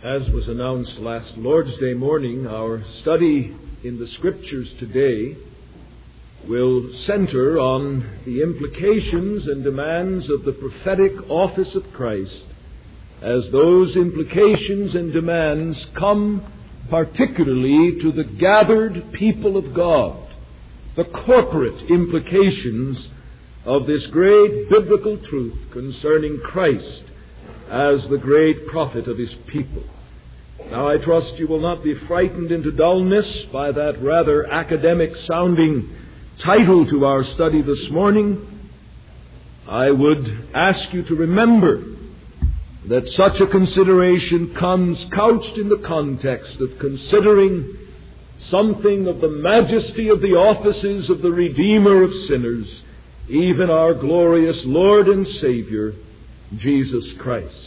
As was announced last Lord's Day morning, our study in the Scriptures today will center on the implications and demands of the prophetic office of Christ, as those implications and demands come particularly to the gathered people of God, the corporate implications of this great biblical truth concerning Christ as the great prophet of His people. Now, I trust you will not be frightened into dullness by that rather academic-sounding title to our study this morning. I would ask you to remember that such a consideration comes couched in the context of considering something of the majesty of the offices of the Redeemer of sinners, even our glorious Lord and Savior, Jesus Christ.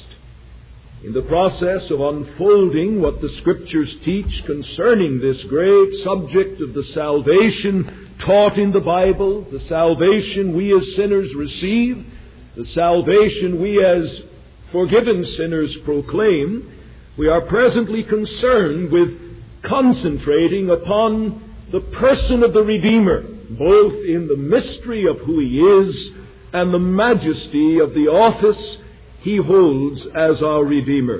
In the process of unfolding what the Scriptures teach concerning this great subject of the salvation taught in the Bible, the salvation we as sinners receive, the salvation we as forgiven sinners proclaim, we are presently concerned with concentrating upon the person of the Redeemer, both in the mystery of who He is and the majesty of the office He holds as our Redeemer.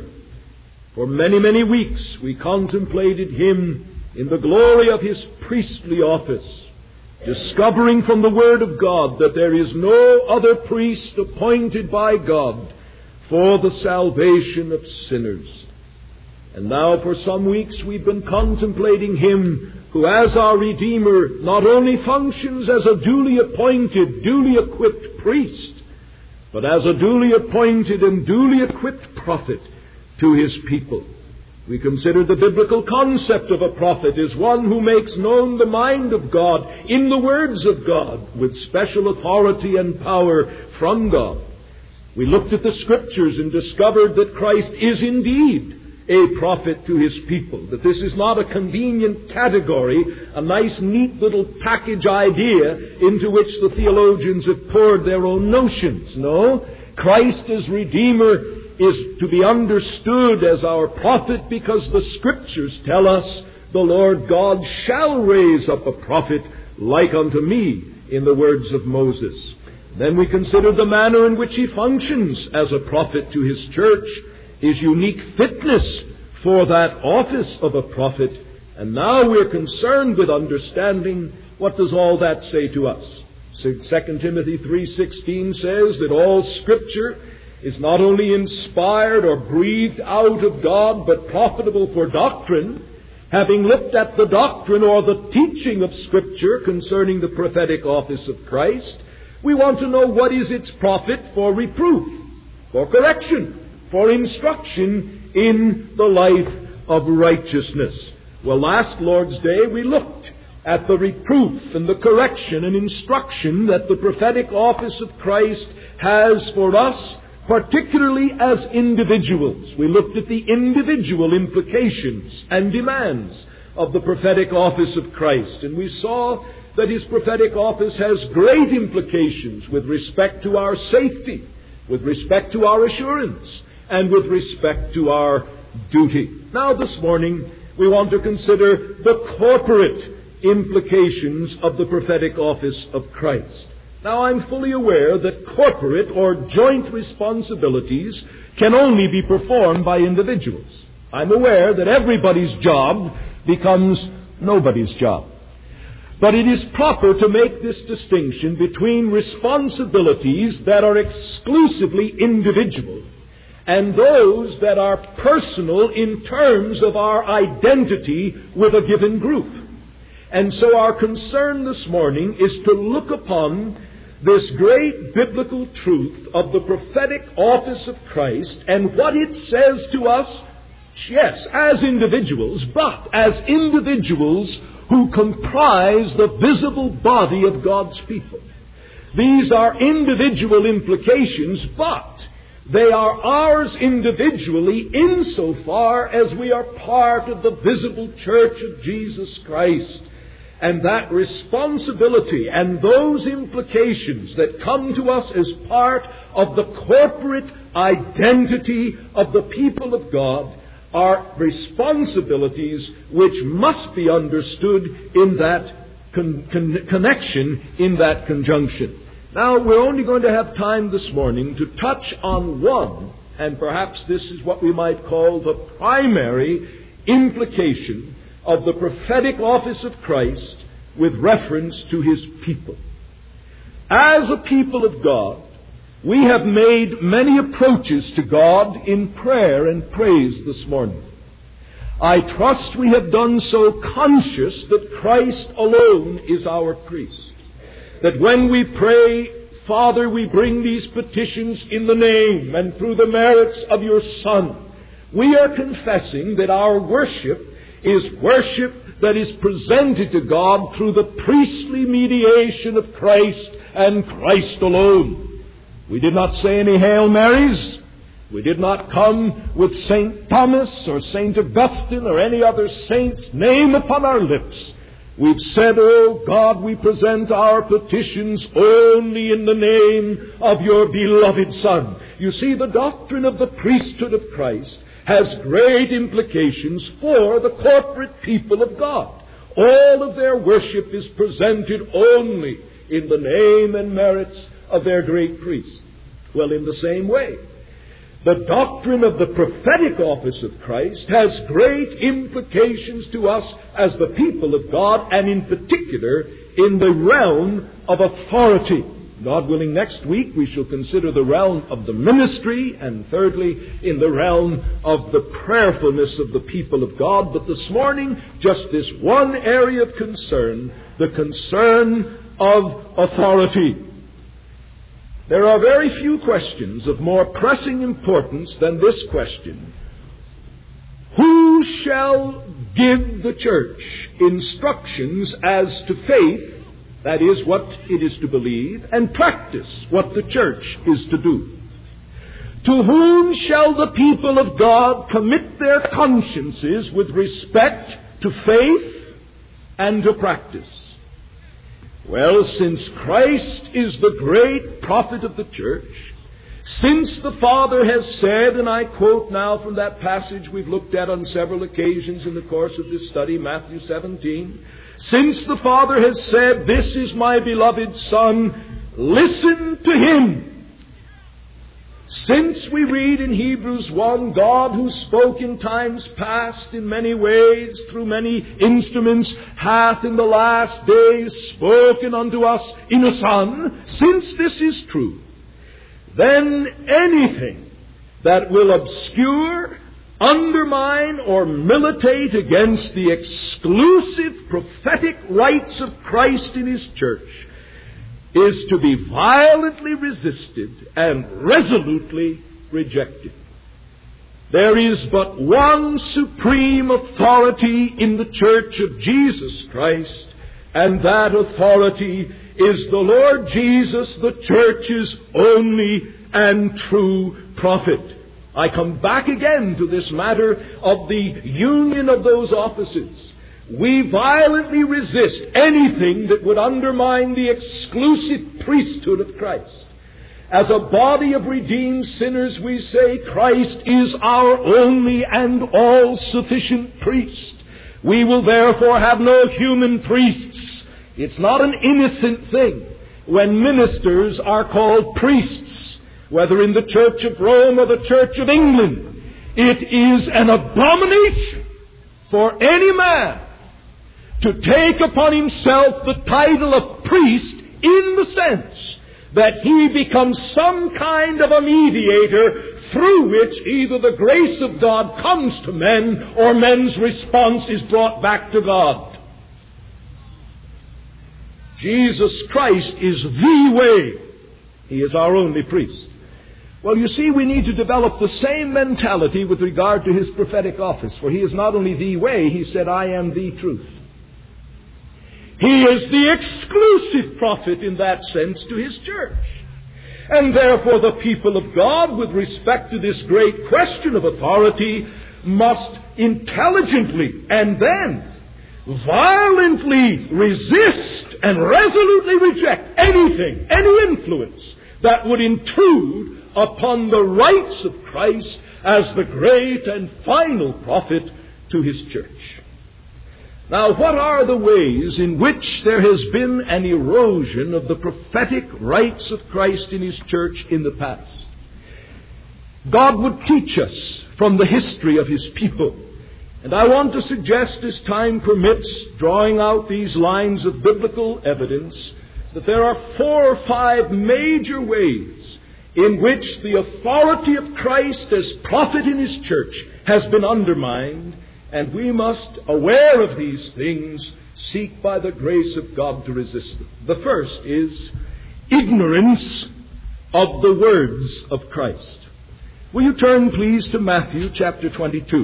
For many, many weeks we contemplated Him in the glory of His priestly office, discovering from the Word of God that there is no other priest appointed by God for the salvation of sinners. And now for some weeks we've been contemplating Him who as our Redeemer not only functions as a duly appointed, duly equipped priest, but as a duly appointed and duly equipped prophet to His people. We consider the biblical concept of a prophet as one who makes known the mind of God in the words of God with special authority and power from God. We looked at the Scriptures and discovered that Christ is indeed a prophet to His people, that this is not a convenient category, a nice, neat little package idea into which the theologians have poured their own notions. No, Christ as Redeemer is to be understood as our prophet because the Scriptures tell us the Lord God shall raise up a prophet like unto me, in the words of Moses. Then we consider the manner in which He functions as a prophet to His church, His unique fitness for that office of a prophet. And now we're concerned with understanding what does all that say to us. 2 Timothy 3:16 says that all Scripture is not only inspired or breathed out of God, but profitable for doctrine. Having looked at the doctrine or the teaching of Scripture concerning the prophetic office of Christ, we want to know what is its profit for reproof, for correction, for instruction in the life of righteousness. Well, last Lord's Day we looked at the reproof and the correction and instruction that the prophetic office of Christ has for us, particularly as individuals. We looked at the individual implications and demands of the prophetic office of Christ, and we saw that His prophetic office has great implications with respect to our safety, with respect to our assurance, and with respect to our duty. Now this morning we want to consider the corporate implications of the prophetic office of Christ. Now I'm fully aware that corporate or joint responsibilities can only be performed by individuals. I'm aware that everybody's job becomes nobody's job. But it is proper to make this distinction between responsibilities that are exclusively individual and those that are personal in terms of our identity with a given group. And so our concern this morning is to look upon this great biblical truth of the prophetic office of Christ and what it says to us, yes, as individuals, but as individuals who comprise the visible body of God's people. These are individual implications, but they are ours individually insofar as we are part of the visible church of Jesus Christ. And that responsibility and those implications that come to us as part of the corporate identity of the people of God are responsibilities which must be understood in that connection, in that conjunction. Now, we're only going to have time this morning to touch on one, and perhaps this is what we might call the primary implication of the prophetic office of Christ with reference to His people. As a people of God, we have made many approaches to God in prayer and praise this morning. I trust we have done so conscious that Christ alone is our priest. That when we pray, Father, we bring these petitions in the name and through the merits of your Son, we are confessing that our worship is worship that is presented to God through the priestly mediation of Christ and Christ alone. We did not say any Hail Marys. We did not come with St. Thomas or St. Augustine or any other saint's name upon our lips. We've said, oh God, we present our petitions only in the name of your beloved Son. You see, the doctrine of the priesthood of Christ has great implications for the corporate people of God. All of their worship is presented only in the name and merits of their great priest. Well, in the same way, the doctrine of the prophetic office of Christ has great implications to us as the people of God, and in particular in the realm of authority. God willing, next week we shall consider the realm of the ministry, and thirdly, in the realm of the prayerfulness of the people of God. But this morning, just this one area of concern, the concern of authority. There are very few questions of more pressing importance than this question. Who shall give the church instructions as to faith, that is, what it is to believe, and practice, what the church is to do? To whom shall the people of God commit their consciences with respect to faith and to practice? Well, since Christ is the great prophet of the church, since the Father has said, and I quote now from that passage we've looked at on several occasions in the course of this study, Matthew 17, since the Father has said, this is my beloved Son, listen to Him. Since we read in Hebrews 1, God who spoke in times past in many ways through many instruments hath in the last days spoken unto us in a Son, since this is true, then anything that will obscure, undermine, or militate against the exclusive prophetic rights of Christ in His church is to be violently resisted and resolutely rejected. There is but one supreme authority in the church of Jesus Christ, and that authority is the Lord Jesus, the church's only and true prophet. I come back again to this matter of the union of those offices. We violently resist anything that would undermine the exclusive priesthood of Christ. As a body of redeemed sinners, we say Christ is our only and all-sufficient priest. We will therefore have no human priests. It's not an innocent thing when ministers are called priests, whether in the Church of Rome or the Church of England. It is an abomination for any man to take upon himself the title of priest in the sense that he becomes some kind of a mediator through which either the grace of God comes to men or men's response is brought back to God. Jesus Christ is the way. He is our only priest. Well, you see, we need to develop the same mentality with regard to His prophetic office, for He is not only the way, He said, I am the truth. He is the exclusive prophet in that sense to His church. And therefore the people of God, with respect to this great question of authority, must intelligently and then violently resist and resolutely reject anything, any influence that would intrude upon the rights of Christ as the great and final prophet to his church. Now, what are the ways in which there has been an erosion of the prophetic rights of Christ in his church in the past? God would teach us from the history of his people. And I want to suggest, as time permits, drawing out these lines of biblical evidence, that there are 4 or 5 major ways in which the authority of Christ as prophet in his church has been undermined, and we must, aware of these things, seek by the grace of God to resist them. The first is ignorance of the words of Christ. Will you turn, please, to Matthew chapter 22.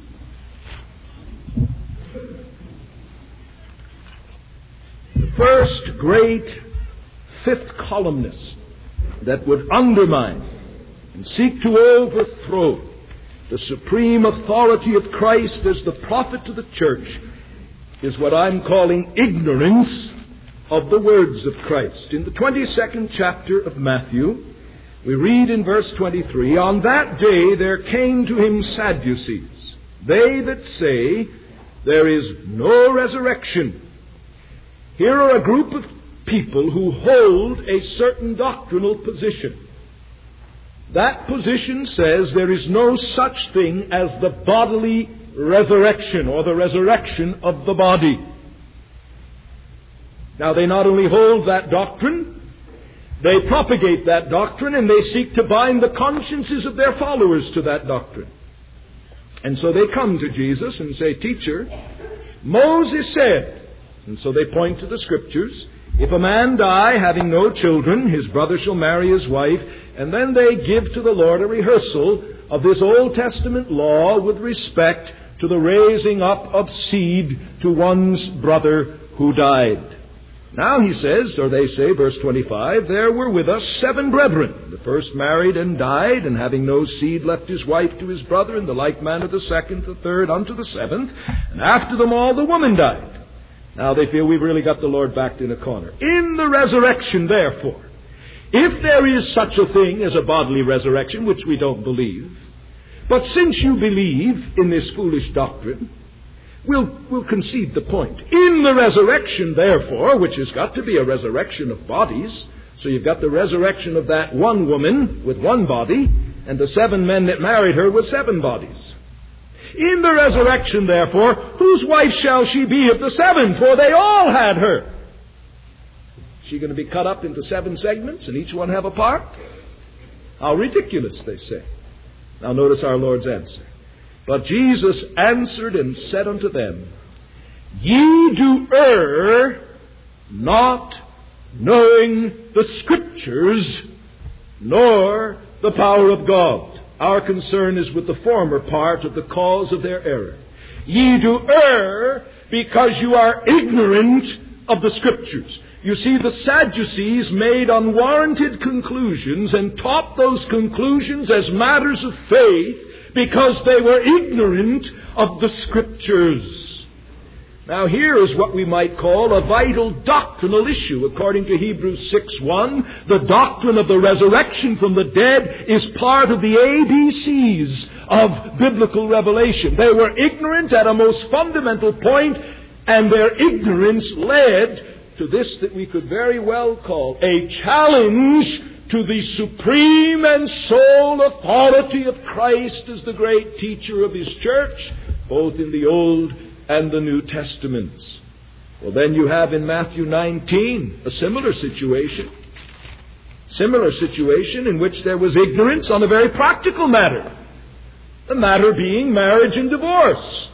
The first great fifth columnist that would undermine and seek to overthrow the supreme authority of Christ as the prophet to the church is what I'm calling ignorance of the words of Christ. In the 22nd chapter of Matthew, we read in verse 23, "On that day there came to him Sadducees, they that say there is no resurrection." Here are a group of people who hold a certain doctrinal position. That position says there is no such thing as the bodily resurrection or the resurrection of the body. Now, they not only hold that doctrine, they propagate that doctrine, and they seek to bind the consciences of their followers to that doctrine. And so they come to Jesus and say, "Teacher, Moses said," and so they point to the Scriptures, "if a man die having no children, his brother shall marry his wife," and then they give to the Lord a rehearsal of this Old Testament law with respect to the raising up of seed to one's brother who died. Now he says, or they say, verse 25, "There were with us 7 brethren. The first married and died, and having no seed left his wife to his brother, in the like manner the second, the third, unto the 7th. And after them all the woman died." Now they feel we've really got the Lord backed in a corner. In the resurrection, therefore, if there is such a thing as a bodily resurrection, which we don't believe, but since you believe in this foolish doctrine, we'll concede the point. In the resurrection, therefore, which has got to be a resurrection of bodies, so you've got the resurrection of that one woman with one body, and the 7 men that married her with 7 bodies. In the resurrection, therefore, whose wife shall she be of the 7? For they all had her. Is she going to be cut up into 7 segments and each one have a part? How ridiculous, they say. Now notice our Lord's answer. "But Jesus answered and said unto them, Ye do err, not knowing the Scriptures, nor the power of God." Our concern is with the former part of the cause of their error. Ye do err because you are ignorant of the Scriptures. You see, the Sadducees made unwarranted conclusions and taught those conclusions as matters of faith because they were ignorant of the Scriptures. Now here is what we might call a vital doctrinal issue. According to Hebrews 6:1, the doctrine of the resurrection from the dead is part of the ABCs of biblical revelation. They were ignorant at a most fundamental point, and their ignorance led to this that we could very well call a challenge to the supreme and sole authority of Christ as the great teacher of his church, both in the Old and the New Testaments. Well, then you have in Matthew 19 a similar situation. Similar situation in which there was ignorance on a very practical matter. The matter being marriage and divorce.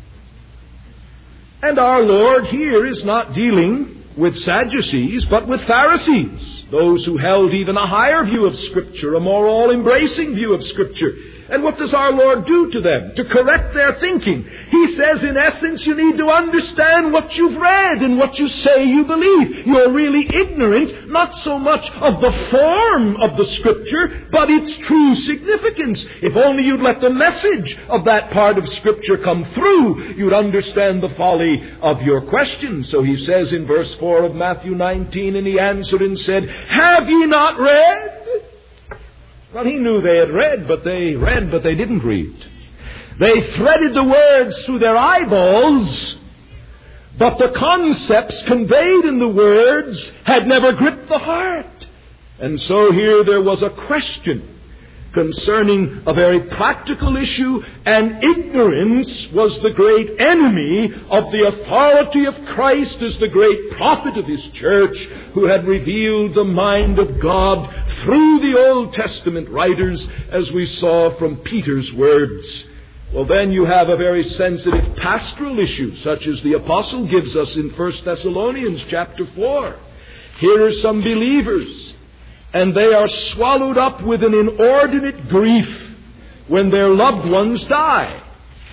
And our Lord here is not dealing with Sadducees, but with Pharisees, those who held even a higher view of Scripture, a more all-embracing view of Scripture. And what does our Lord do to them to correct their thinking? He says, in essence, you need to understand what you've read and what you say you believe. You're really ignorant, not so much of the form of the Scripture, but its true significance. If only you'd let the message of that part of Scripture come through, you'd understand the folly of your question. So he says in verse 4 of Matthew 19, "And he answered and said, Have ye not read Well, he knew they had read, but they didn't read. They threaded the words through their eyeballs, but the concepts conveyed in the words had never gripped the heart. And so here there was a question concerning a very practical issue, and ignorance was the great enemy of the authority of Christ as the great prophet of his church, who had revealed the mind of God through the Old Testament writers, as we saw from Peter's words. Well, then you have a very sensitive pastoral issue, such as the apostle gives us in 1 Thessalonians chapter 4. Here are some believers, and they are swallowed up with an inordinate grief when their loved ones die.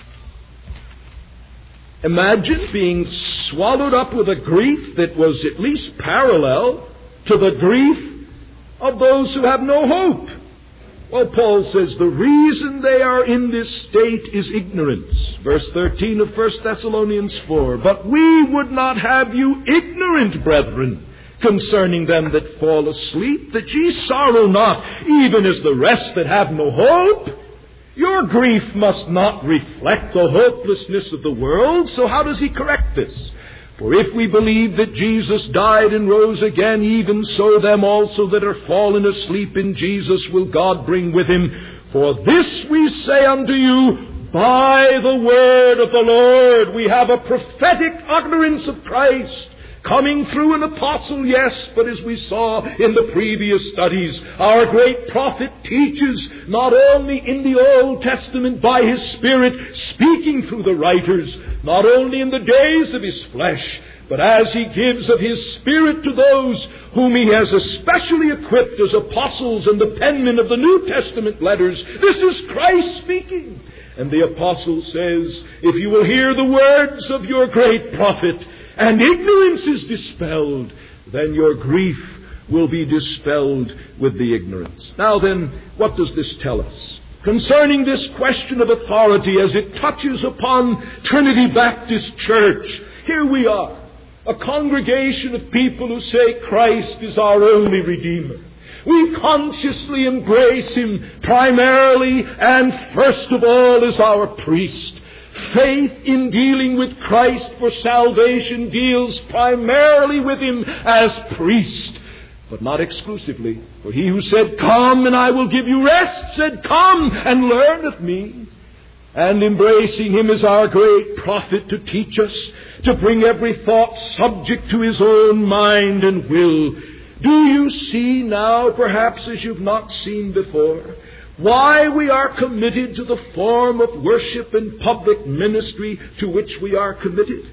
Imagine being swallowed up with a grief that was at least parallel to the grief of those who have no hope. Well, Paul says the reason they are in this state is ignorance. Verse 13 of 1 Thessalonians 4. But we would not have you ignorant, brethren, concerning them that fall asleep, that ye sorrow not, even as the rest that have no hope. Your grief must not reflect the hopelessness of the world. So how does he correct this? For if we believe that Jesus died and rose again, even so them also that are fallen asleep in Jesus will God bring with him. For this we say unto you, by the word of the Lord. We have a prophetic utterance of Christ coming through an apostle, yes, but as we saw in the previous studies, our great prophet teaches not only in the Old Testament by his Spirit, speaking through the writers, not only in the days of his flesh, but as he gives of his Spirit to those whom he has especially equipped as apostles and the penmen of the New Testament letters. This is Christ speaking. And the apostle says, if you will hear the words of your great prophet, and ignorance is dispelled, then your grief will be dispelled with the ignorance. Now then, what does this tell us? Concerning this question of authority as it touches upon Trinity Baptist Church, here we are, a congregation of people who say Christ is our only Redeemer. We consciously embrace him primarily and first of all as our priest. Faith in dealing with Christ for salvation deals primarily with him as priest, but not exclusively. For he who said, come and I will give you rest, said, come and learn of me. And embracing him as our great prophet to teach us, to bring every thought subject to his own mind and will. Do you see now, perhaps as you've not seen before, why we are committed to the form of worship and public ministry to which we are committed?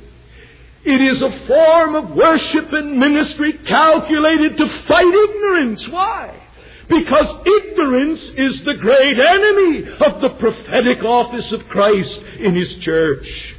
It is a form of worship and ministry calculated to fight ignorance. Why? Because ignorance is the great enemy of the prophetic office of Christ in his church.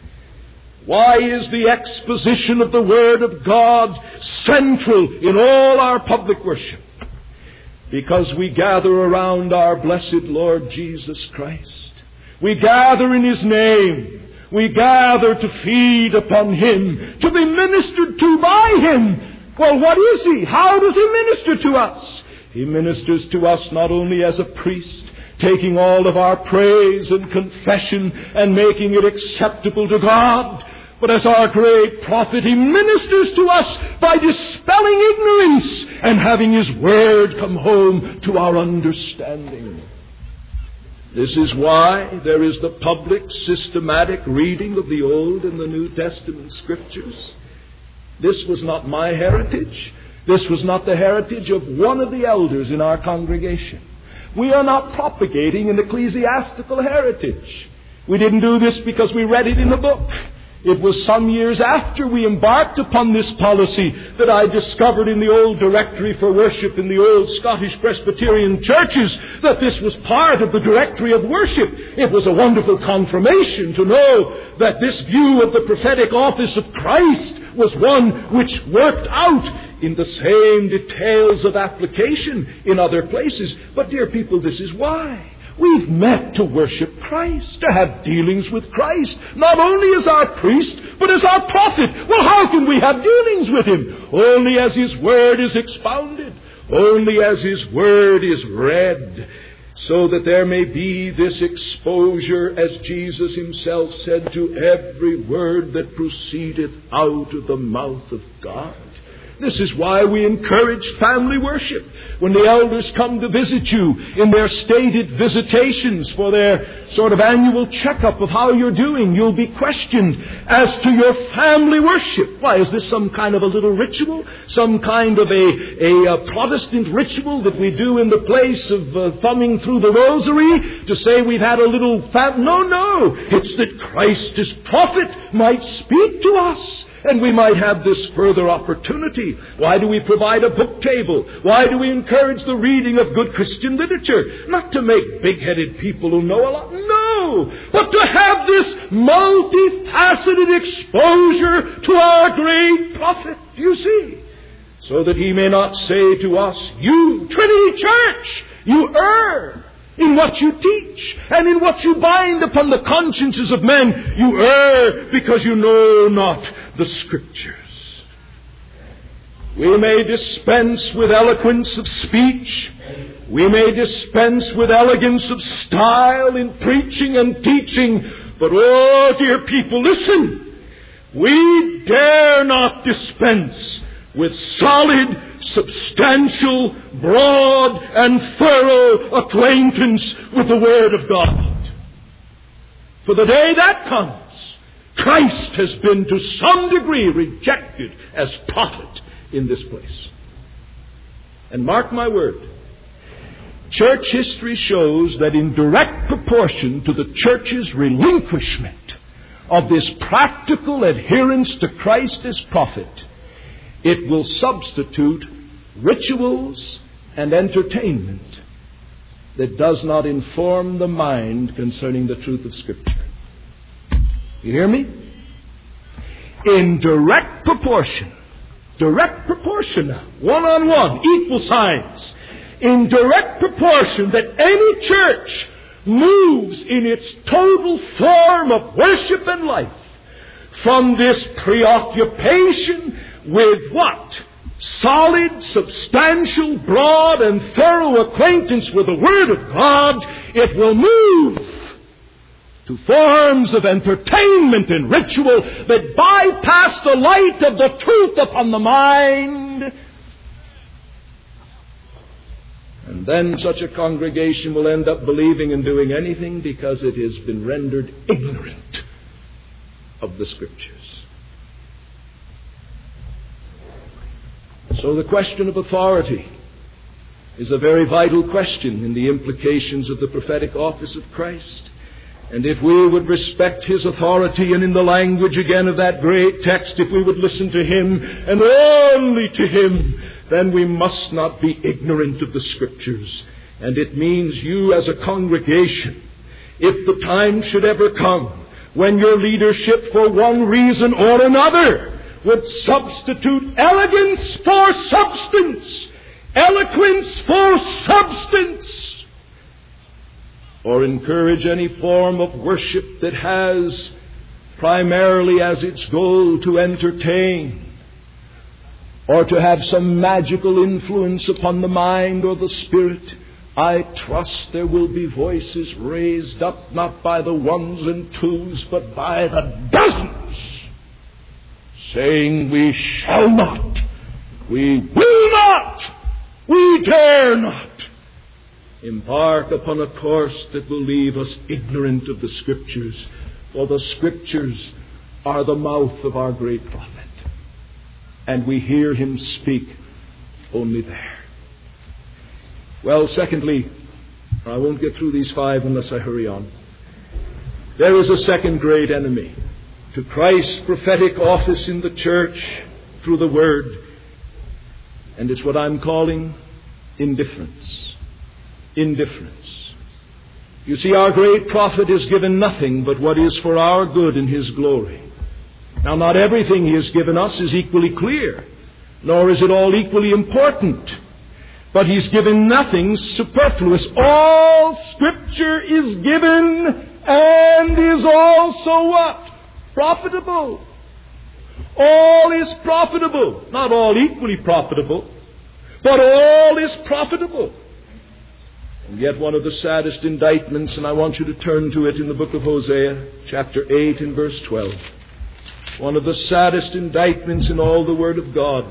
Why is the exposition of the Word of God central in all our public worship? Because we gather around our blessed Lord Jesus Christ. We gather in his name. We gather to feed upon him, to be ministered to by him. Well, what is he? How does he minister to us? He ministers to us not only as a priest, taking all of our praise and confession and making it acceptable to God, but as our great prophet, he ministers to us by dispelling ignorance and having his word come home to our understanding. This is why there is the public, systematic reading of the Old and the New Testament Scriptures. This was not my heritage. This was not the heritage of one of the elders in our congregation. We are not propagating an ecclesiastical heritage. We didn't do this because we read it in a book. It was some years after we embarked upon this policy that I discovered in the old directory for worship in the old Scottish Presbyterian churches that this was part of the directory of worship. It was a wonderful confirmation to know that this view of the prophetic office of Christ was one which worked out in the same details of application in other places. But dear people, this is why. We've met to worship Christ, to have dealings with Christ, not only as our priest, but as our prophet. Well, how can we have dealings with him? Only as his word is expounded. only as His Word is read, so that there may be this exposure, as Jesus Himself said, to every word that proceedeth out of the mouth of God. This is why we encourage family worship. When the elders come to visit you in their stated visitations for their sort of annual checkup of how you're doing, you'll be questioned as to your family worship. Why, is this some kind of a little ritual? Some kind of a Protestant ritual that we do in the place of thumbing through the rosary to say we've had a little No. It's that Christ as prophet might speak to us, and we might have this further opportunity. Why do we provide a book table? Why do we encourage the reading of good Christian literature? Not to make big-headed people who know a lot, no, but to have this multifaceted exposure to our great prophet, you see, so that he may not say to us, "You, Trinity Church, you err in what you teach, and in what you bind upon the consciences of men. You err because you know not the Scriptures." We may dispense with eloquence of speech. We may dispense with elegance of style in preaching and teaching. But, oh, dear people, listen. We dare not dispense with solid, substantial, broad, and thorough acquaintance with the Word of God. For the day that comes, Christ has been to some degree rejected as prophet in this place. And mark my word, church history shows that in direct proportion to the church's relinquishment of this practical adherence to Christ as prophet, it will substitute rituals and entertainment that does not inform the mind concerning the truth of Scripture. You hear me? In direct proportion now, one-on-one, equal signs, in direct proportion that any church moves in its total form of worship and life from this preoccupation with what? Solid, substantial, broad, and thorough acquaintance with the Word of God, it will move to forms of entertainment and ritual that bypass the light of the truth upon the mind. And then such a congregation will end up believing and doing anything because it has been rendered ignorant of the Scriptures. So the question of authority is a very vital question in the implications of the prophetic office of Christ. And if we would respect His authority, and in the language again of that great text, if we would listen to Him and only to Him, then we must not be ignorant of the Scriptures. And it means you as a congregation, if the time should ever come when your leadership for one reason or another would substitute elegance for substance, eloquence for substance, or encourage any form of worship that has primarily as its goal to entertain, or to have some magical influence upon the mind or the spirit, I trust there will be voices raised up not by the ones and twos, but by the dozens, saying, "We shall not, we will not, we dare not embark upon a course that will leave us ignorant of the Scriptures, for the Scriptures are the mouth of our great prophet, and we hear him speak only there." Well, secondly, I won't get through these 5 unless I hurry on. There is a second great enemy to Christ's prophetic office in the church through the Word, and it's what I'm calling indifference. Indifference. You see, our great prophet is given nothing but what is for our good and his glory. Now, not everything he has given us is equally clear, nor is it all equally important. But he's given nothing superfluous. All Scripture is given and is also what? Profitable. All is profitable. Not all equally profitable, but all is profitable. And yet one of the saddest indictments, and I want you to turn to it in the book of Hosea, chapter 8 and verse 12. One of the saddest indictments in all the Word of God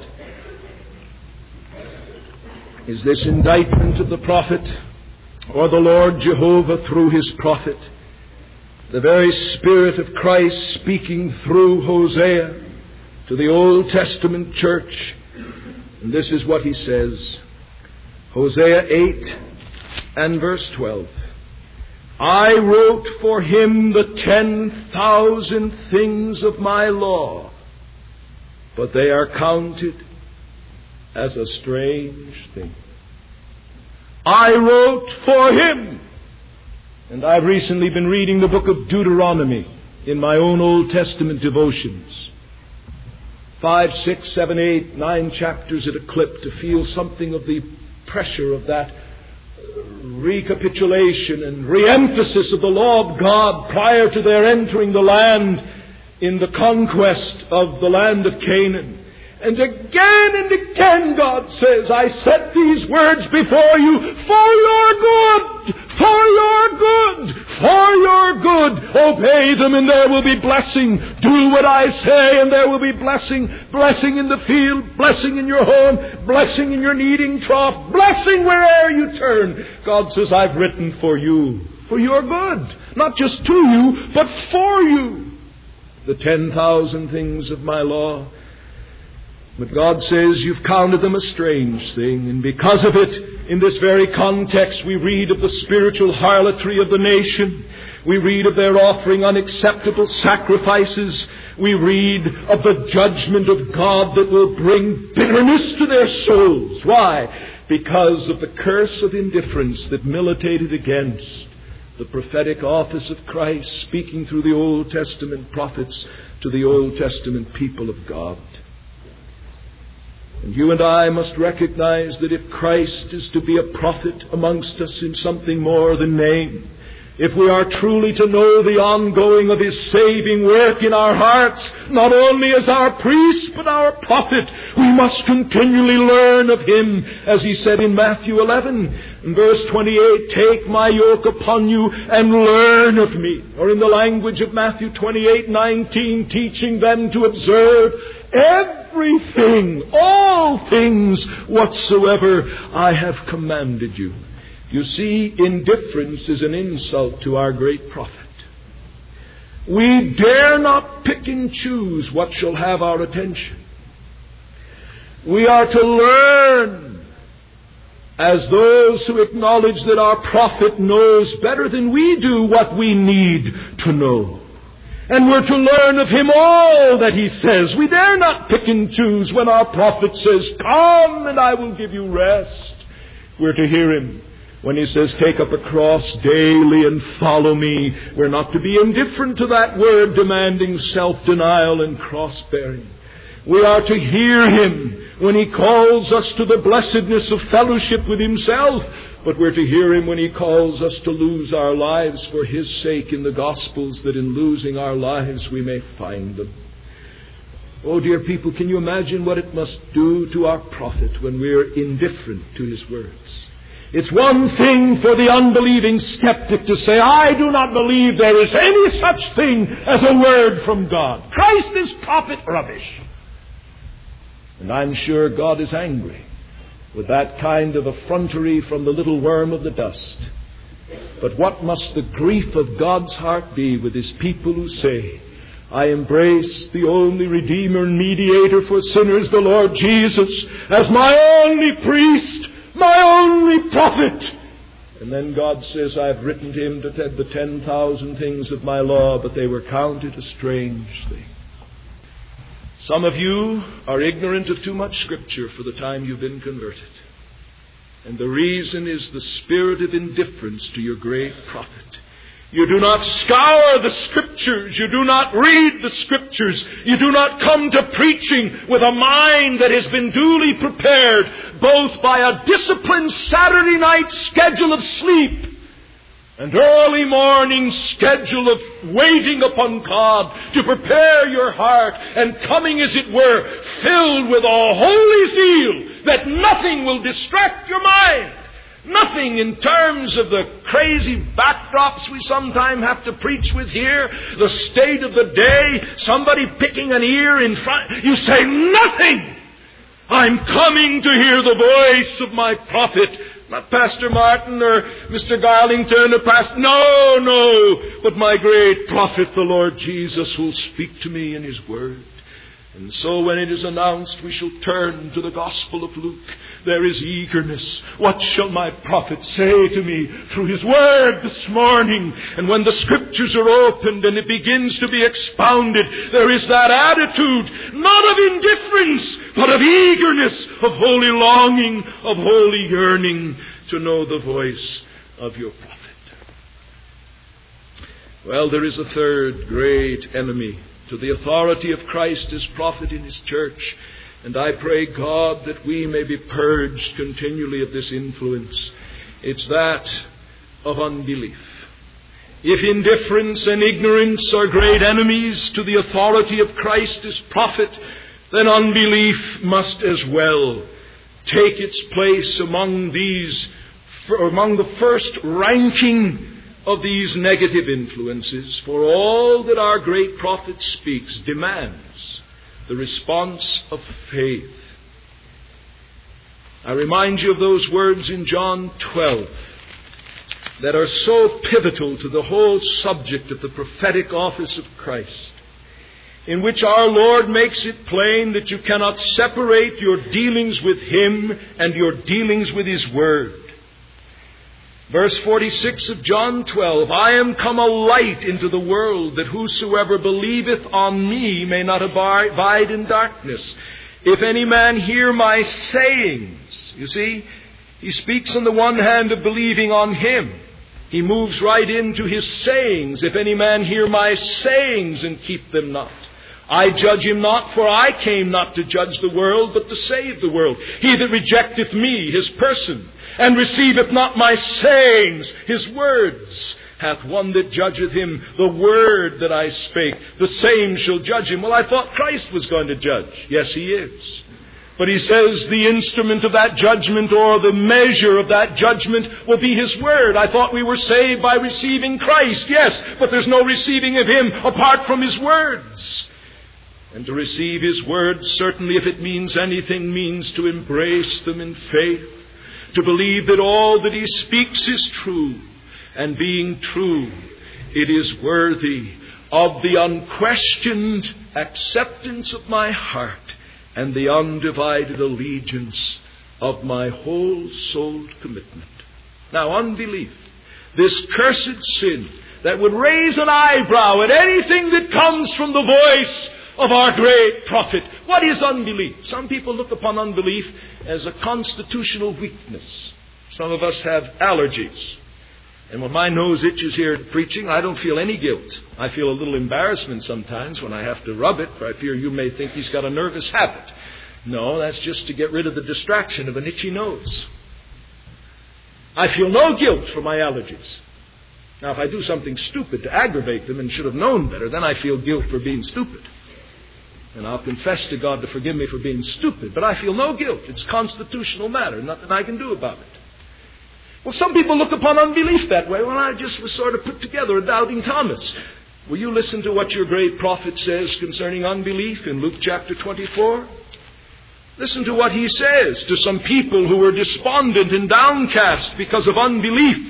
is this indictment of the prophet, or the Lord Jehovah through His prophet. The very Spirit of Christ speaking through Hosea to the Old Testament church. And this is what he says. Hosea 8 and verse 12. I wrote for him the 10,000 things of my law, but they are counted as a strange thing. I wrote for him. And I've recently been reading the book of Deuteronomy in my own Old Testament devotions. 5, 6, 7, 8, 9 chapters at a clip to feel something of the pressure of that recapitulation and re-emphasis of the law of God prior to their entering the land in the conquest of the land of Canaan. And again God says, I set these words before you for your good, for your good, for your good. Obey them and there will be blessing. Do what I say and there will be blessing. Blessing in the field, blessing in your home, blessing in your kneading trough, blessing wherever you turn. God says, I've written for you, for your good. Not just to you, but for you. The 10,000 things of my law. But God says you've counted them a strange thing. And because of it, in this very context, we read of the spiritual harlotry of the nation. We read of their offering unacceptable sacrifices. We read of the judgment of God that will bring bitterness to their souls. Why? Because of the curse of indifference that militated against the prophetic office of Christ, speaking through the Old Testament prophets to the Old Testament people of God. And you and I must recognize that if Christ is to be a prophet amongst us in something more than name, if we are truly to know the ongoing of His saving work in our hearts, not only as our priest, but our prophet, we must continually learn of Him, as He said in Matthew 11, in verse 28, take my yoke upon you and learn of me. Or in the language of Matthew 28:19, teaching them to observe everything, all things whatsoever I have commanded you. You see, indifference is an insult to our great prophet. We dare not pick and choose what shall have our attention. We are to learn as those who acknowledge that our prophet knows better than we do what we need to know. And we're to learn of him all that he says. We dare not pick and choose when our prophet says, come and I will give you rest. We're to hear him when he says, take up a cross daily and follow me. We're not to be indifferent to that word demanding self-denial and cross-bearing. We are to hear him when he calls us to the blessedness of fellowship with himself. But we're to hear him when he calls us to lose our lives for his sake in the Gospels, that in losing our lives we may find them. Oh, dear people, can you imagine what it must do to our prophet when we're indifferent to his words? It's one thing for the unbelieving skeptic to say, I do not believe there is any such thing as a word from God. Christ is prophet rubbish. And I'm sure God is angry with that kind of effrontery from the little worm of the dust. But what must the grief of God's heart be with his people who say, I embrace the only Redeemer and Mediator for sinners, the Lord Jesus, as my only priest, my only prophet. And then God says, I've written to him the 10,000 things of my law, but they were counted a strange thing. Some of you are ignorant of too much Scripture for the time you've been converted. And the reason is the spirit of indifference to your great prophet. You do not scour the Scriptures. You do not read the Scriptures. You do not come to preaching with a mind that has been duly prepared, both by a disciplined Saturday night schedule of sleep and early morning schedule of waiting upon God to prepare your heart and coming, as it were, filled with a holy zeal that nothing will distract your mind. Nothing in terms of the crazy backdrops we sometimes have to preach with here, the state of the day, somebody picking an ear in front. You say, nothing! I'm coming to hear the voice of my prophet. Not Pastor Martin or Mr. Garlington or Pastor... No, but my great prophet, the Lord Jesus, will speak to me in His Word. And so when it is announced, we shall turn to the Gospel of Luke. There is eagerness. What shall my prophet say to me through his Word this morning? And when the Scriptures are opened and it begins to be expounded, there is that attitude, not of indifference, but of eagerness, of holy longing, of holy yearning to know the voice of your prophet. Well, there is a third great enemy to the authority of Christ as prophet in His church. And I pray God that we may be purged continually of this influence. It's that of unbelief. If indifference and ignorance are great enemies to the authority of Christ as prophet, then unbelief must as well take its place among the first ranking of these negative influences, for all that our great prophet speaks demands the response of faith. I remind you of those words in John 12 that are so pivotal to the whole subject of the prophetic office of Christ, in which our Lord makes it plain that you cannot separate your dealings with Him and your dealings with His Word. Verse 46 of John 12, I am come a light into the world, that whosoever believeth on me may not abide in darkness. If any man hear my sayings, you see, he speaks on the one hand of believing on Him. He moves right into His sayings. If any man hear my sayings and keep them not, I judge him not, for I came not to judge the world, but to save the world. He that rejecteth me, His person, and receiveth not my sayings, His words, hath one that judgeth him. The word that I spake, the same shall judge him. Well, I thought Christ was going to judge. Yes, He is. But He says the instrument of that judgment, or the measure of that judgment, will be His Word. I thought we were saved by receiving Christ. Yes, but there's no receiving of Him apart from His words. And to receive His words, certainly if it means anything, means to embrace them in faith, to believe that all that He speaks is true, and being true, it is worthy of the unquestioned acceptance of my heart and the undivided allegiance of my whole-souled commitment. Now, unbelief, this cursed sin that would raise an eyebrow at anything that comes from the voice of our great prophet. What is unbelief? Some people look upon unbelief as a constitutional weakness. Some of us have allergies. And when my nose itches here at preaching, I don't feel any guilt. I feel a little embarrassment sometimes when I have to rub it, for I fear you may think he's got a nervous habit. No, that's just to get rid of the distraction of an itchy nose. I feel no guilt for my allergies. Now, if I do something stupid to aggravate them and should have known better, then I feel guilt for being stupid. And I'll confess to God to forgive me for being stupid. But I feel no guilt. It's a constitutional matter. Nothing I can do about it. Well, some people look upon unbelief that way. Well, I just was sort of put together a doubting Thomas. Will you listen to what your great prophet says concerning unbelief in Luke chapter 24? Listen to what he says to some people who were despondent and downcast because of unbelief.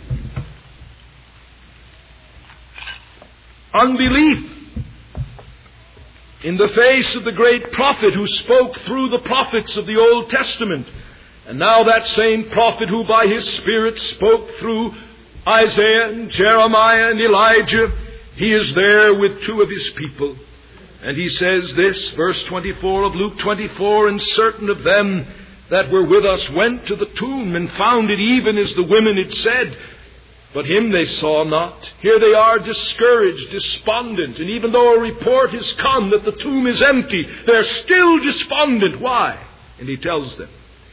Unbelief in the face of the great prophet who spoke through the prophets of the Old Testament. And now that same prophet who by his Spirit spoke through Isaiah and Jeremiah and Elijah, he is there with two of his people. And he says this, verse 24 of Luke 24, and certain of them that were with us went to the tomb and found it even as the women had said, but him they saw not. Here they are discouraged, despondent, and even though a report has come that the tomb is empty, they're still despondent. Why? And he tells them,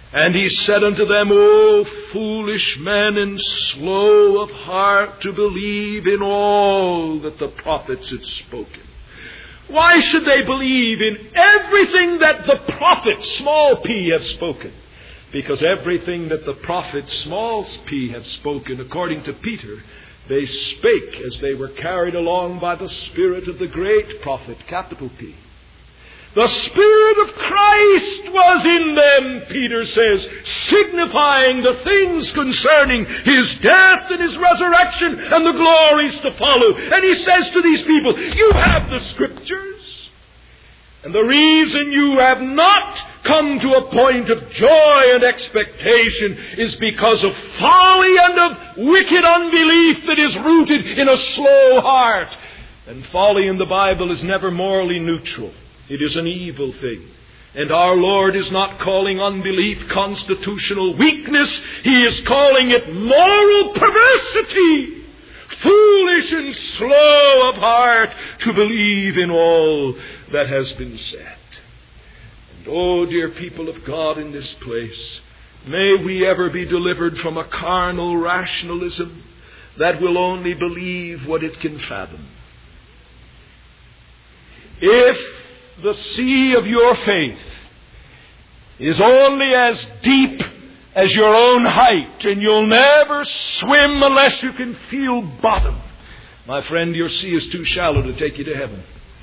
And he said unto them, O foolish men, and slow of heart to believe in all that the prophets had spoken. Why should they believe in everything that the prophets, small p, have spoken? Because everything that the prophets, small p, have spoken, according to Peter, they spake as they were carried along by the Spirit of the great prophet, capital P. The Spirit of Christ was in them, Peter says, signifying the things concerning His death and His resurrection and the glories to follow. And he says to these people, you have the Scriptures. And the reason you have not come to a point of joy and expectation is because of folly and of wicked unbelief that is rooted in a slow heart. And folly in the Bible is never morally neutral. It is an evil thing. And our Lord is not calling unbelief constitutional weakness. He is calling it moral perversity. Foolish and slow of heart to believe in all that has been said. And oh, dear people of God in this place, may we ever be delivered from a carnal rationalism that will only believe what it can fathom. If the sea of your faith is only as deep as your own height, and you'll never swim unless you can feel bottom, my friend, your sea is too shallow to take you to heaven.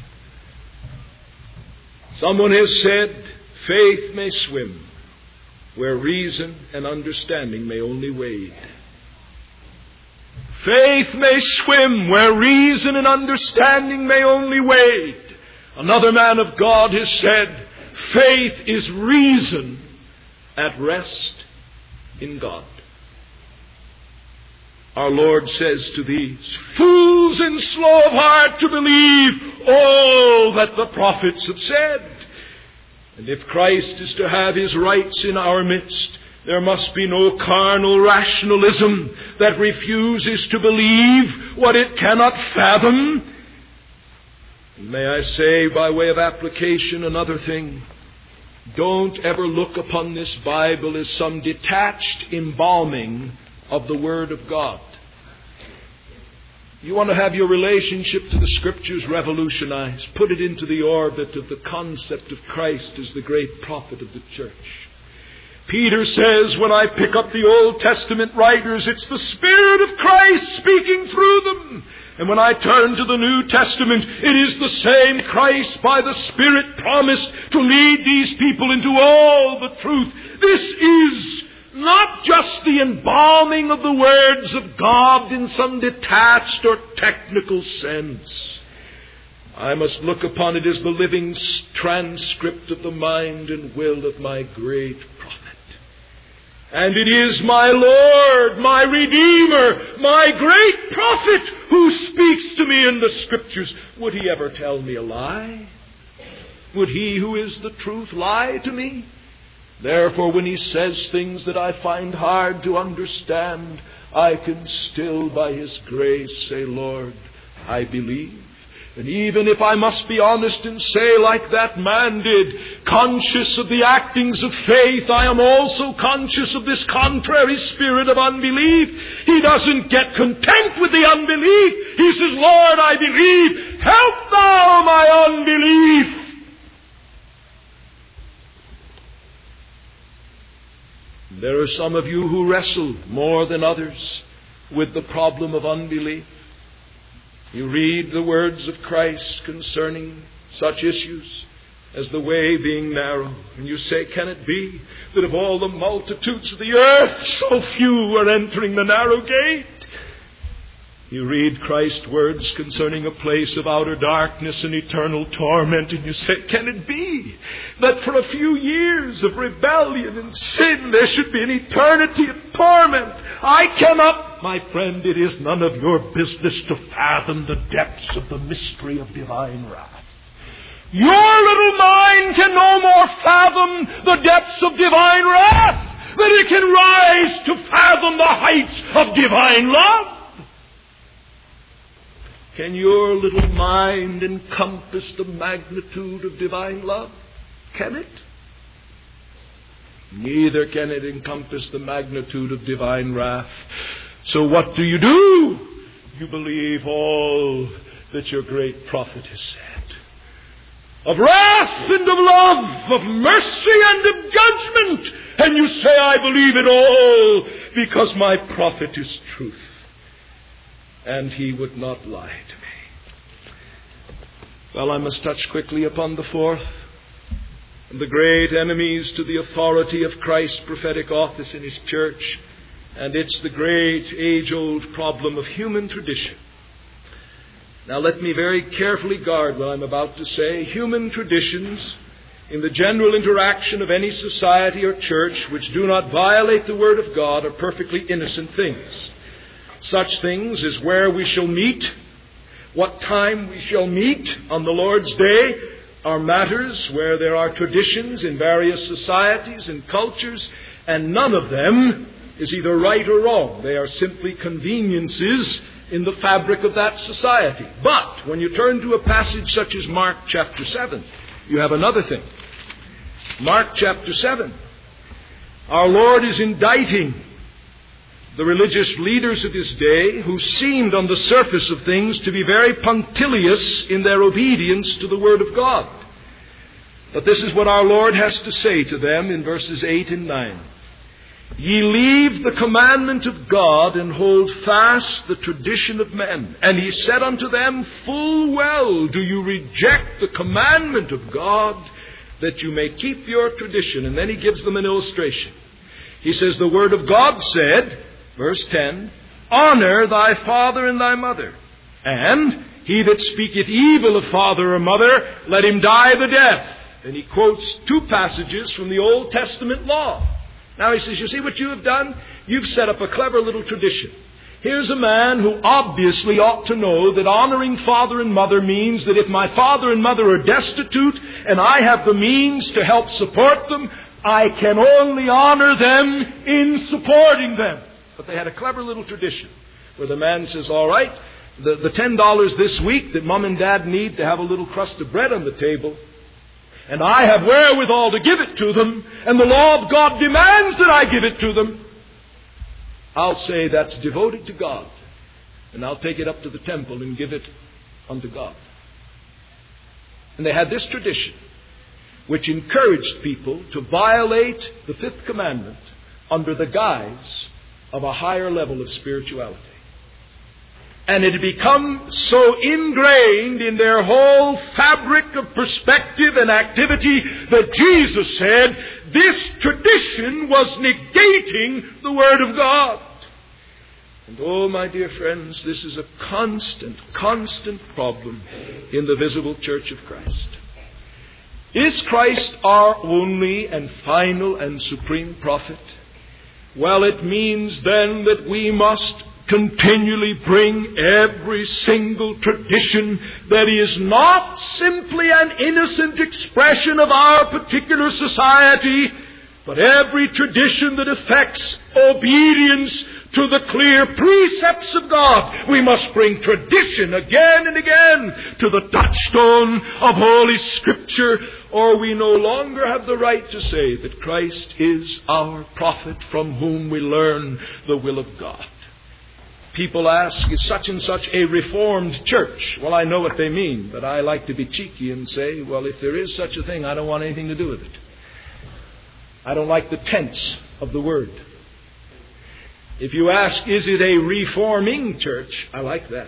Someone has said, faith may swim where reason and understanding may only wade. Faith may swim where reason and understanding may only wade. Another man of God has said, faith is reason at rest in God. Our Lord says to these, fools and slow of heart to believe all that the prophets have said. And if Christ is to have His rights in our midst, there must be no carnal rationalism that refuses to believe what it cannot fathom. And may I say, by way of application, another thing. Don't ever look upon this Bible as some detached embalming of the Word of God. You want to have your relationship to the Scriptures revolutionized. Put it into the orbit of the concept of Christ as the great prophet of the church. Peter says, when I pick up the Old Testament writers, it's the Spirit of Christ speaking through them. And when I turn to the New Testament, it is the same Christ by the Spirit promised to lead these people into all the truth. This is not just the embalming of the words of God in some detached or technical sense. I must look upon it as the living transcript of the mind and will of my great prophet. And it is my Lord, my Redeemer, my great prophet who speaks to me in the Scriptures. Would He ever tell me a lie? Would He who is the truth lie to me? Therefore, when He says things that I find hard to understand, I can still, by His grace, say, Lord, I believe. And even if I must be honest and say, like that man did, conscious of the actings of faith, I am also conscious of this contrary spirit of unbelief. He doesn't get content with the unbelief. He says, Lord, I believe. Help thou my unbelief. There are some of you who wrestle more than others with the problem of unbelief. You read the words of Christ concerning such issues as the way being narrow, and you say, can it be that of all the multitudes of the earth, so few are entering the narrow gate? You read Christ's words concerning a place of outer darkness and eternal torment, and you say, can it be that for a few years of rebellion and sin there should be an eternity of torment? I cannot, my friend, it is none of your business to fathom the depths of the mystery of divine wrath. Your little mind can no more fathom the depths of divine wrath than it can rise to fathom the heights of divine love. Can your little mind encompass the magnitude of divine love? Can it? neither can it encompass the magnitude of divine wrath. So what do? You believe all that your great prophet has said. Of wrath and of love, of mercy and of judgment. And you say, I believe it all because my prophet is truth. And he would not lie to me. Well, I must touch quickly upon the fourth. The great enemies to the authority of Christ's prophetic office in His church. And it's the great age-old problem of human tradition. Now let me very carefully guard what I'm about to say. Human traditions in the general interaction of any society or church which do not violate the Word of God are perfectly innocent things. Such things as where we shall meet, what time we shall meet on the Lord's Day, are matters where there are traditions in various societies and cultures, and none of them is either right or wrong. They are simply conveniences in the fabric of that society. But when you turn to a passage such as Mark chapter 7, you have another thing. Mark chapter 7. Our Lord is indicting the religious leaders of His day who seemed on the surface of things to be very punctilious in their obedience to the Word of God. But this is what our Lord has to say to them in verses 8 and 9. Ye leave the commandment of God and hold fast the tradition of men. And He said unto them, full well do you reject the commandment of God, that you may keep your tradition. And then He gives them an illustration. He says, the Word of God said, verse 10, honor thy father and thy mother. And he that speaketh evil of father or mother, let him die the death. And he quotes two passages from the Old Testament law. Now he says, you see what you have done? You've set up a clever little tradition. Here's a man who obviously ought to know that honoring father and mother means that if my father and mother are destitute and I have the means to help support them, I can only honor them in supporting them. But they had a clever little tradition where the man says, all right, the $10 this week that mom and dad need to have a little crust of bread on the table, and I have wherewithal to give it to them, and the law of God demands that I give it to them, I'll say that's devoted to God, and I'll take it up to the temple and give it unto God. And they had this tradition, which encouraged people to violate the fifth commandment under the guise of a higher level of spirituality. And it had become so ingrained in their whole fabric of perspective and activity that Jesus said this tradition was negating the Word of God. And oh, my dear friends, this is a constant problem in the visible church of Christ. Is Christ our only and final and supreme prophet? Well, it means then that we must continually bring every single tradition that is not simply an innocent expression of our particular society, but every tradition that affects obedience to the clear precepts of God. We must bring tradition again and again to the touchstone of Holy Scripture, or we no longer have the right to say that Christ is our prophet from whom we learn the will of God. People ask, is such and such a Reformed church? Well, I know what they mean, but I like to be cheeky and say, well, if there is such a thing, I don't want anything to do with it. I don't like the tense of the word. If you ask, is it a reforming church? I like that.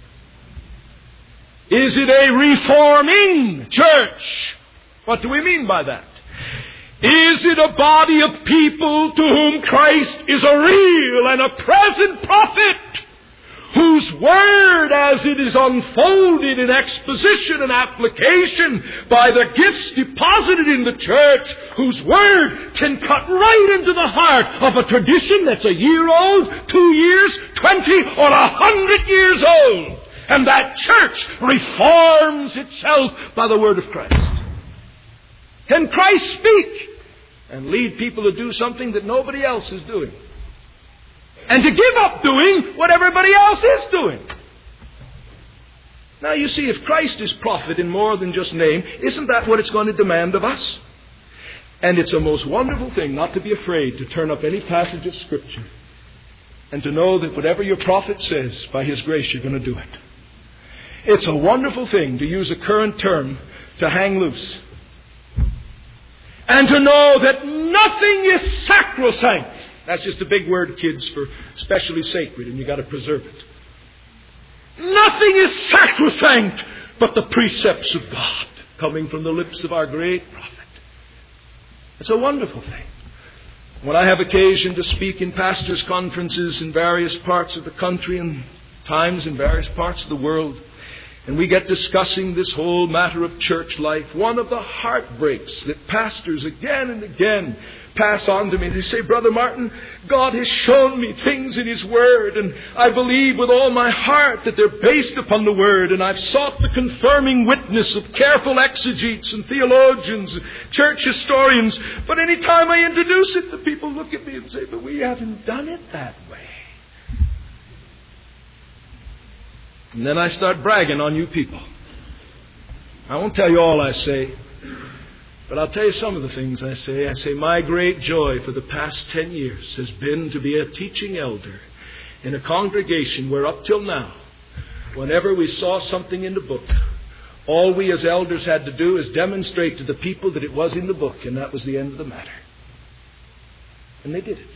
Is it a reforming church? What do we mean by that? Is it a body of people to whom Christ is a real and a present prophet, whose word, as it is unfolded in exposition and application by the gifts deposited in the church, whose word can cut right into the heart of a tradition that's a year old, 2 years, 20, or 100 years old, and that church reforms itself by the word of Christ? Can Christ speak and lead people to do something that nobody else is doing, and to give up doing what everybody else is doing? Now, you see, if Christ is prophet in more than just name, isn't that what it's going to demand of us? And it's a most wonderful thing not to be afraid to turn up any passage of Scripture and to know that whatever your prophet says, by His grace, you're going to do it. It's a wonderful thing, to use a current term, to hang loose. And to know that nothing is sacrosanct. That's just a big word, kids, for especially sacred, and you've got to preserve it. Nothing is sacrosanct but the precepts of God, coming from the lips of our great prophet. It's a wonderful thing. When I have occasion to speak in pastors' conferences in various parts of the country and times in various parts of the world, and we get discussing this whole matter of church life, one of the heartbreaks that pastors again and again pass on to me, they say, Brother Martin, God has shown me things in His Word, and I believe with all my heart that they're based upon the Word, and I've sought the confirming witness of careful exegetes and theologians, church historians, but any time I introduce it, the people look at me and say, but we haven't done it that way. And then I start bragging on you people. I won't tell you all I say, but I'll tell you some of the things I say. I say my great joy for the past 10 years has been to be a teaching elder in a congregation where up till now, whenever we saw something in the book, all we as elders had to do is demonstrate to the people that it was in the book, and that was the end of the matter. And they did it.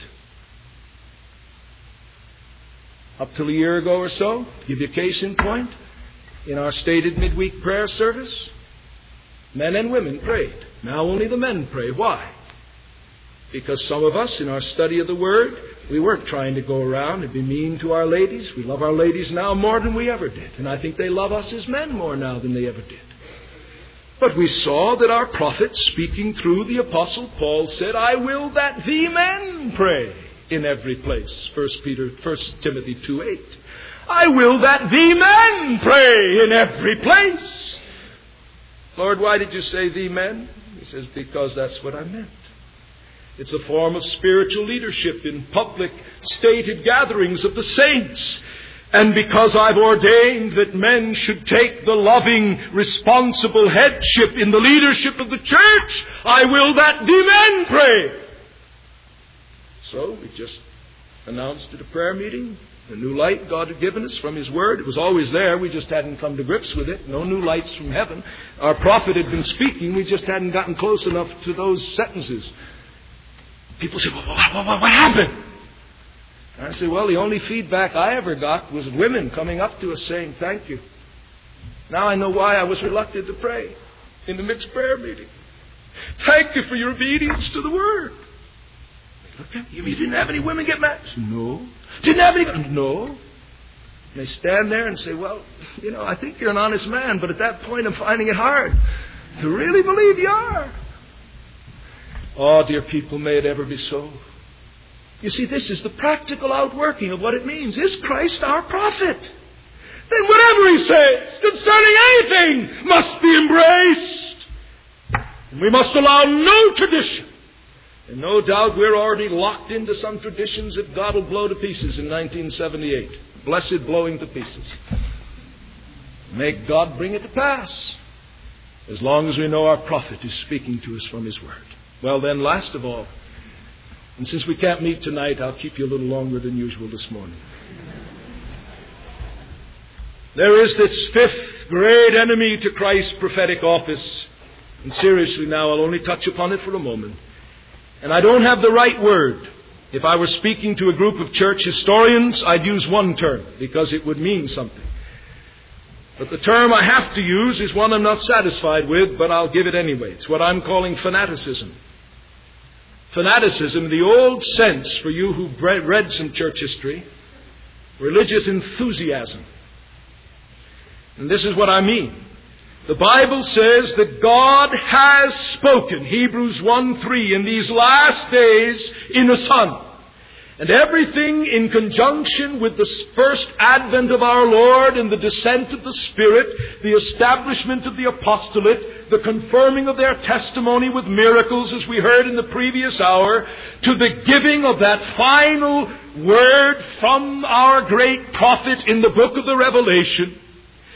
Up till a year ago or so, give you a case in point, in our stated midweek prayer service, men and women prayed. Now only the men pray. Why? Because some of us, in our study of the Word, we weren't trying to go around and be mean to our ladies. We love our ladies now more than we ever did. And I think they love us as men more now than they ever did. But we saw that our prophet, speaking through the Apostle Paul, said, I will that the men pray in every place. 1 Timothy 2:8. I will that the men pray in every place. Lord, why did you say the men? He says, because that's what I meant. It's a form of spiritual leadership in public, stated gatherings of the saints. And because I've ordained that men should take the loving, responsible headship in the leadership of the church, I will that the men pray. So we just announced at a prayer meeting the new light God had given us from His Word. It was always there. We just hadn't come to grips with it. No new lights from heaven. Our prophet had been speaking. We just hadn't gotten close enough to those sentences. People say, well, what happened? And I say, well, the only feedback I ever got was women coming up to us saying, thank you. Now I know why I was reluctant to pray in the mixed prayer meeting. Thank you for your obedience to the Word. Okay. You didn't have any women get mad? No. Didn't have any? No. And they stand there and say, well, I think you're an honest man, but at that point I'm finding it hard to really believe you are. Oh, dear people, may it ever be so. You see, this is the practical outworking of what it means. Is Christ our prophet? Then whatever He says concerning anything must be embraced. And we must allow no tradition. And no doubt we're already locked into some traditions that God will blow to pieces in 1978. Blessed blowing to pieces. May God bring it to pass, as long as we know our prophet is speaking to us from His Word. Well then, last of all, and since we can't meet tonight, I'll keep you a little longer than usual this morning. There is this fifth great enemy to Christ's prophetic office. And seriously now, I'll only touch upon it for a moment. And I don't have the right word. If I were speaking to a group of church historians, I'd use one term because it would mean something. But the term I have to use is one I'm not satisfied with, but I'll give it anyway. It's what I'm calling fanaticism. Fanaticism, in the old sense, for you who've read some church history, religious enthusiasm. And this is what I mean. The Bible says that God has spoken, Hebrews 1:3, in these last days in the Son. And everything in conjunction with the first advent of our Lord and the descent of the Spirit, the establishment of the apostolate, the confirming of their testimony with miracles, as we heard in the previous hour, to the giving of that final word from our great prophet in the book of the Revelation.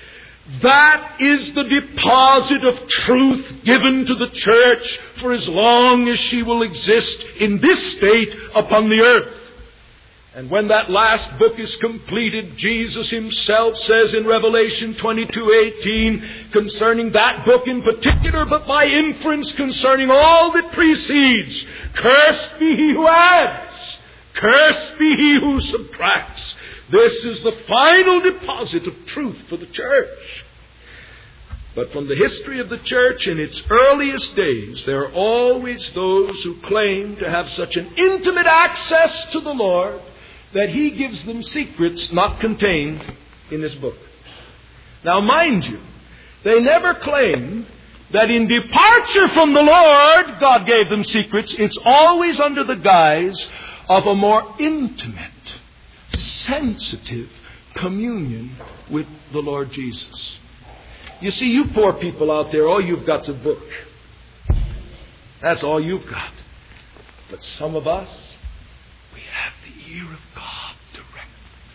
That is the deposit of truth given to the church for as long as she will exist in this state upon the earth. And when that last book is completed, Jesus himself says in Revelation 22:18, concerning that book in particular, but by inference concerning all that precedes, cursed be he who adds, cursed be he who subtracts. This is the final deposit of truth for the church. But from the history of the church in its earliest days, there are always those who claim to have such an intimate access to the Lord that he gives them secrets not contained in this book. Now, mind you, they never claim that in departure from the Lord, God gave them secrets. It's always under the guise of a more intimate, sensitive communion with the Lord Jesus. You see, you poor people out there, all you've got's a book. That's all you've got. But some of us, we have the ear of God direct.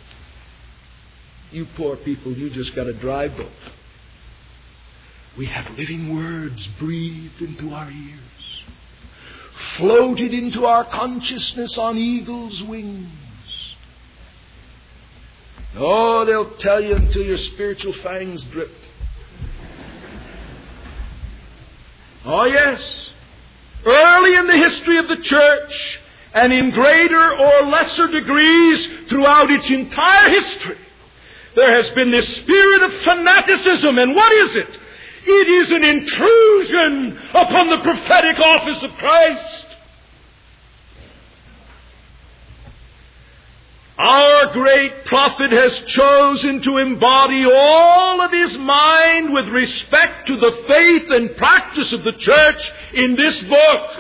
You poor people, you just got a dry book. We have living words breathed into our ears, floated into our consciousness on eagle's wings. Oh, they'll tell you until your spiritual fangs drip. Oh, yes. Early in the history of the church, and in greater or lesser degrees throughout its entire history, there has been this spirit of fanaticism. And what is it? It is an intrusion upon the prophetic office of Christ. Our great prophet has chosen to embody all of his mind with respect to the faith and practice of the church in this book.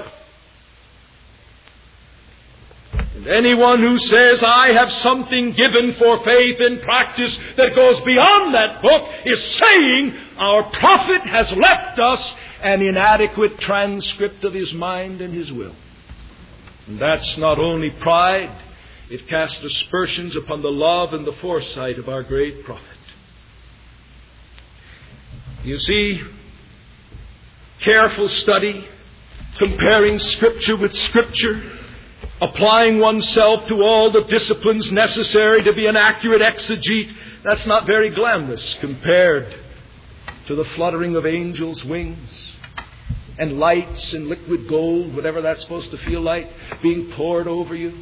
And anyone who says, I have something given for faith and practice that goes beyond that book is saying our prophet has left us an inadequate transcript of his mind and his will. And that's not only pride, it casts aspersions upon the love and the foresight of our great prophet. You see, careful study, comparing Scripture with Scripture, applying oneself to all the disciplines necessary to be an accurate exegete, that's not very glamorous compared to the fluttering of angels' wings and lights and liquid gold, whatever that's supposed to feel like, being poured over you.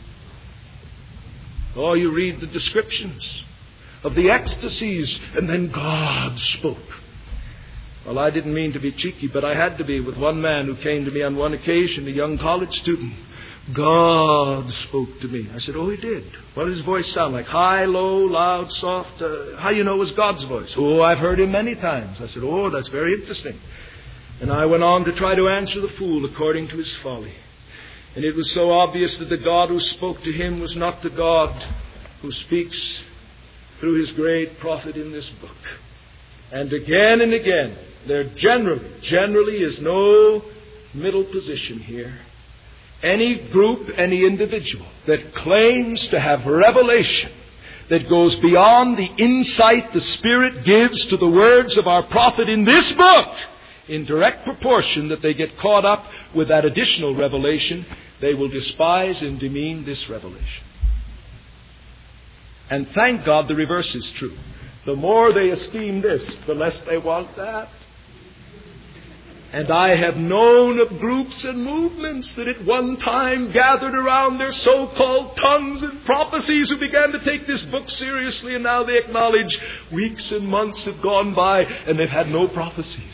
Oh, you read the descriptions of the ecstasies, and then God spoke. Well, I didn't mean to be cheeky, but I had to be with one man who came to me on one occasion, a young college student. God spoke to me. I said, oh, he did. What did his voice sound like? High, low, loud, soft? How do you know it was God's voice? Oh, I've heard him many times. I said, oh, that's very interesting. And I went on to try to answer the fool according to his folly. And it was so obvious that the God who spoke to him was not the God who speaks through his great prophet in this book. And again, there generally is no middle position here. Any group, any individual that claims to have revelation that goes beyond the insight the Spirit gives to the words of our prophet in this book, in direct proportion that they get caught up with that additional revelation, they will despise and demean this revelation. And thank God the reverse is true. The more they esteem this, the less they want that. And I have known of groups and movements that at one time gathered around their so-called tongues and prophecies who began to take this book seriously, and now they acknowledge weeks and months have gone by and they've had no prophecies.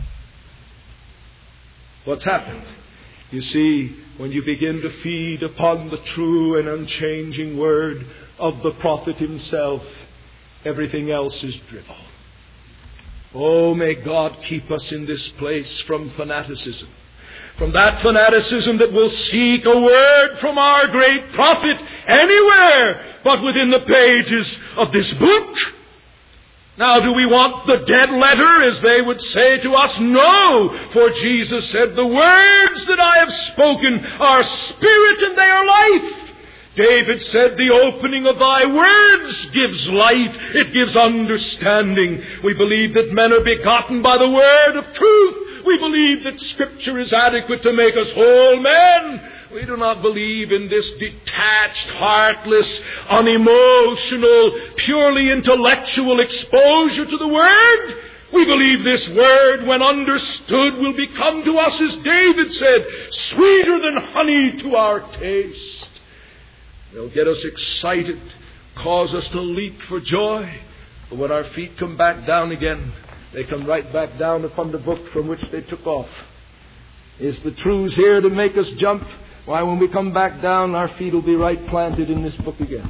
What's happened? You see, when you begin to feed upon the true and unchanging word of the prophet himself, everything else is drivel. Oh, may God keep us in this place from fanaticism. From that fanaticism that will seek a word from our great prophet anywhere but within the pages of this book. Now, do we want the dead letter, as they would say to us? No, for Jesus said, the words that I have spoken are spirit and they are life. David said, the opening of thy words gives light. It gives understanding. We believe that men are begotten by the word of truth. We believe that Scripture is adequate to make us whole men. We do not believe in this detached, heartless, unemotional, purely intellectual exposure to the Word. We believe this Word, when understood, will become to us, as David said, sweeter than honey to our taste. They'll get us excited, cause us to leap for joy. But when our feet come back down again, they come right back down upon the book from which they took off. Is the truths here to make us jump? Why, when we come back down, our feet will be right planted in this book again.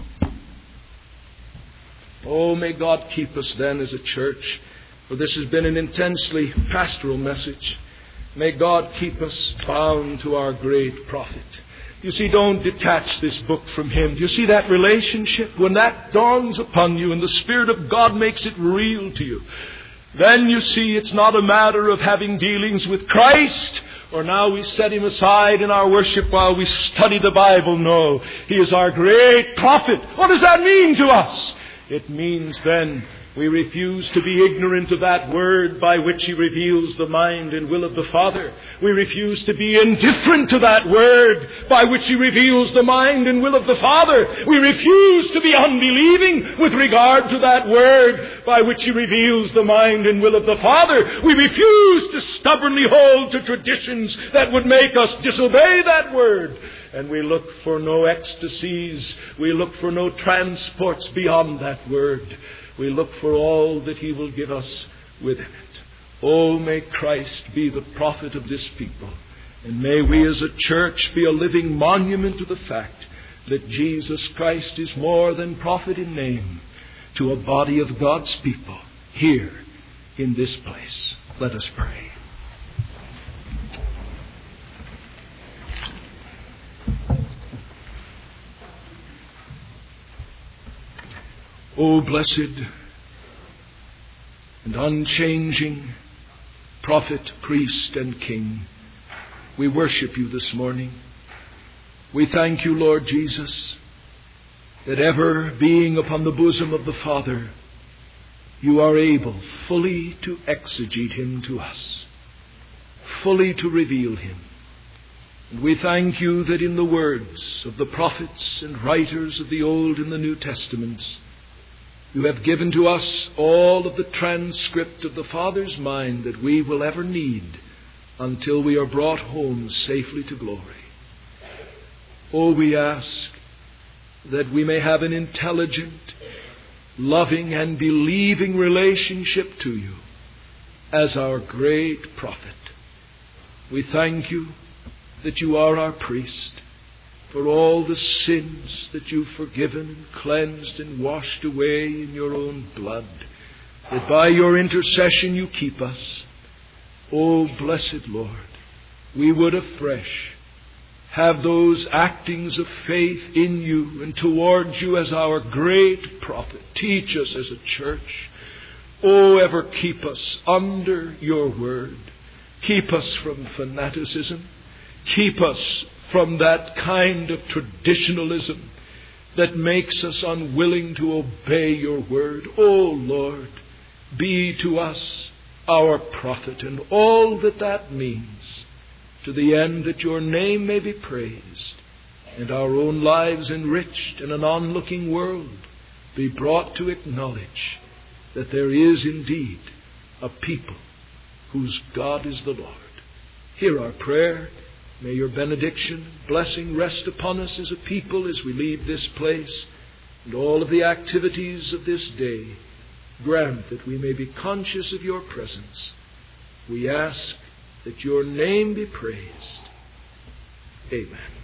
Oh, may God keep us then as a church, for this has been an intensely pastoral message. May God keep us bound to our great prophet. You see, don't detach this book from him. Do you see that relationship? When that dawns upon you and the Spirit of God makes it real to you, then you see it's not a matter of having dealings with Christ, or now we set him aside in our worship while we study the Bible. No, he is our great prophet. What does that mean to us? It means then we refuse to be ignorant of that word by which he reveals the mind and will of the Father. We refuse to be indifferent to that word by which he reveals the mind and will of the Father. We refuse to be unbelieving with regard to that word by which he reveals the mind and will of the Father. We refuse to stubbornly hold to traditions that would make us disobey that word. And we look for no ecstasies. We look for no transports beyond that word. We look for all that he will give us within it. Oh, may Christ be the prophet of this people. And may we as a church be a living monument to the fact that Jesus Christ is more than prophet in name to a body of God's people here in this place. Let us pray. O blessed and unchanging prophet, priest, and king, we worship you this morning. We thank you, Lord Jesus, that ever being upon the bosom of the Father, you are able fully to exegete him to us, fully to reveal him. And we thank you that in the words of the prophets and writers of the Old and the New Testaments, you have given to us all of the transcript of the Father's mind that we will ever need until we are brought home safely to glory. Oh, we ask that we may have an intelligent, loving, and believing relationship to you as our great prophet. We thank you that you are our priest, for all the sins that you've forgiven and cleansed and washed away in your own blood, that by your intercession you keep us. O blessed Lord, we would afresh have those actings of faith in you and towards you as our great prophet. Teach us as a church. O ever keep us under your word. Keep us from fanaticism. Keep us from that kind of traditionalism that makes us unwilling to obey your word. O Lord, be to us our prophet and all that that means, to the end that your name may be praised and our own lives enriched and an onlooking world be brought to acknowledge that there is indeed a people whose God is the Lord. Hear our prayer. May your benediction and blessing rest upon us as a people as we leave this place and all of the activities of this day. Grant that we may be conscious of your presence. We ask that your name be praised. Amen.